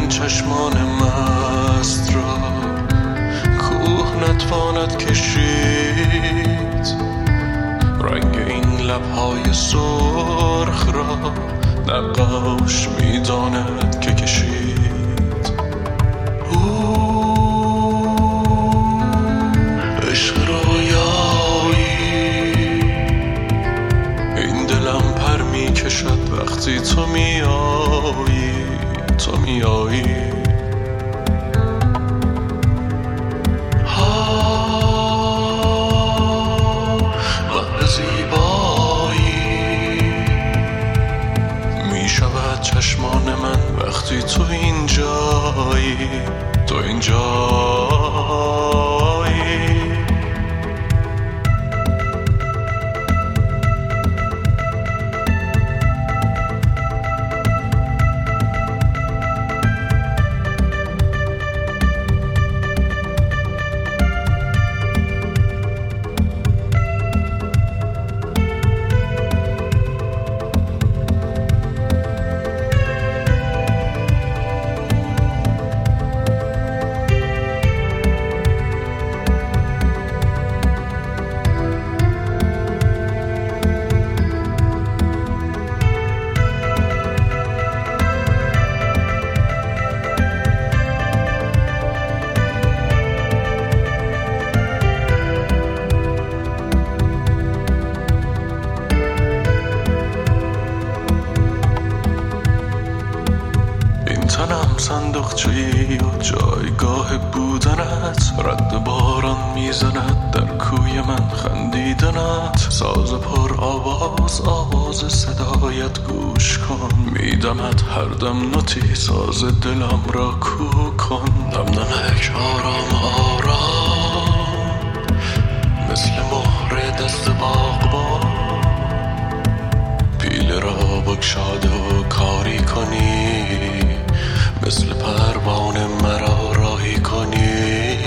این چشمان مست را کوه نتواند کشید، رنگ این لبهای سرخ را نقاش میداند که کشید. عشق رویایی، این دلم پر میکشد وقتی تو میایی، تو میایی. وقت زیبایی میشود چشمان من وقتی تو اینجایی، تو اینجایی. تنم صندوقچه‌ای و جایگاه بودنت، رد باران میزند در کوی من خندیدنت. ساز پر آواز صدایت گوش کن، میدمد هر دم نوتی ساز دلم را کو کن. نمنمک آرام آرام مثل مهر دست باغبان، پیله را بگشاده و کاری کنی، مثل پروانه مرا راهی کنی.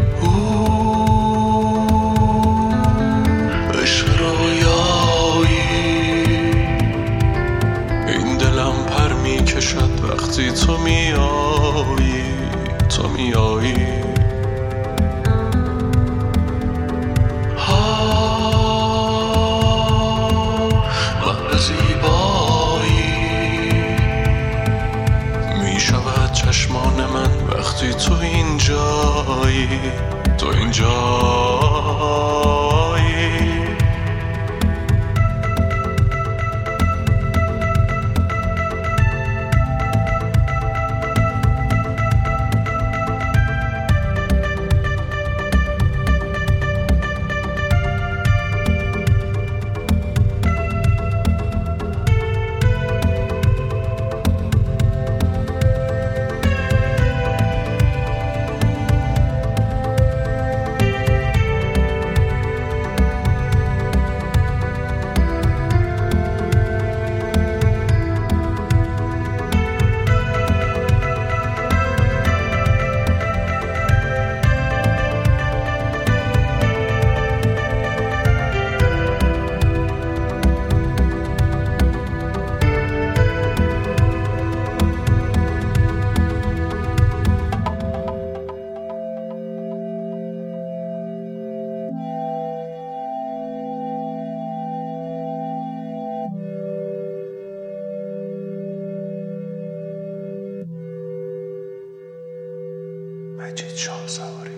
عشق رویایی، این دلم پر میکشد وقتی تو میایی، تو میایی. وقت زیبایی میشود چشمان من وقتی تو اینجایی، تو اینجایی. مجید شاه سواری.